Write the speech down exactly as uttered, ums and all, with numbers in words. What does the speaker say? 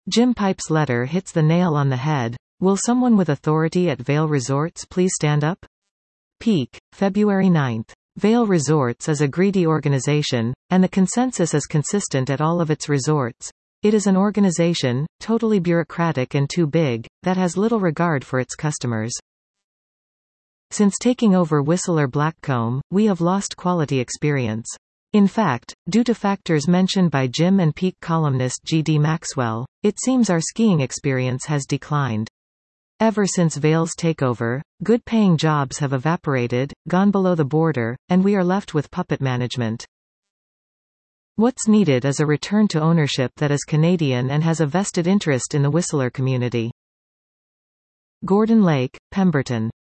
Jim Pipe's letter hits the nail on the head. Will someone with authority at Vail Resorts please stand up? Peak, February ninth. Vail Resorts is a greedy organization, and the consensus is consistent at all of its resorts. It is an organization, totally bureaucratic and too big, that has little regard for its customers. Since taking over Whistler Blackcomb, we have lost quality experience. In fact, due to factors mentioned by Jim and Peak columnist G D Maxwell, it seems our skiing experience has declined. Ever since Vail's takeover, good-paying jobs have evaporated, gone below the border, and we are left with puppet management. What's needed is a return to ownership that is Canadian and has a vested interest in the Whistler community. Gordon Lake, Pemberton.